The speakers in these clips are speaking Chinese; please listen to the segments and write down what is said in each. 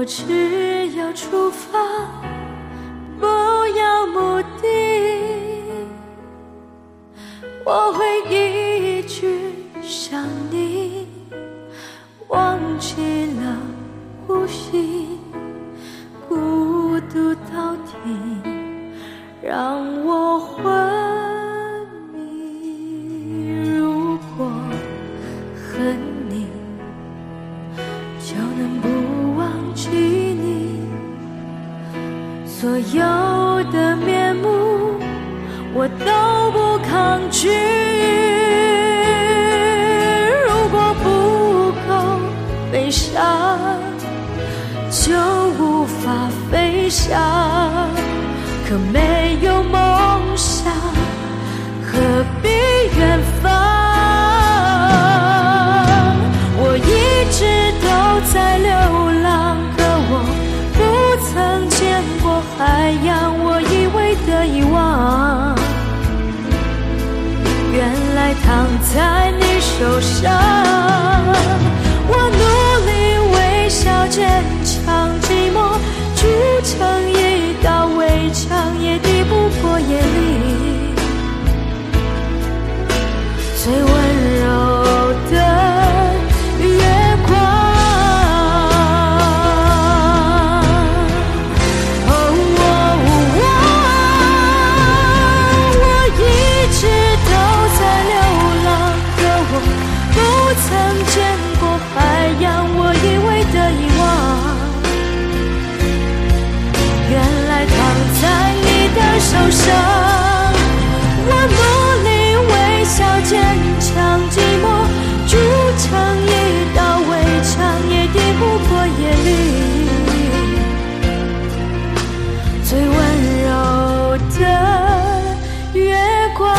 我只要出发，不要目的，我会一直想你，忘记了呼吸，孤独到底让我昏迷。如果恨你，就能不忘记你，所有的面目我都不抗拒。如果不够悲伤，就无法飞翔。可没有梦想，何必远方？我一直都在流浪，可我不曾见过海洋。我以为的遗忘，原来躺在你手上。我努力微笑坚强，寂寞筑成一道围墙，也抵不过夜里最温柔的月光。我一直都在流浪，可我不曾见过海洋。我以为的遗忘，原来躺在你的手上。我努力微笑坚强，寂寞筑成一道围墙，也抵不过夜里最温柔的月光。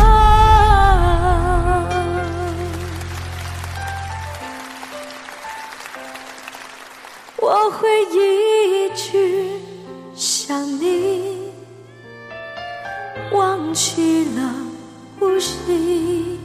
我会一直想你，忘记了呼吸，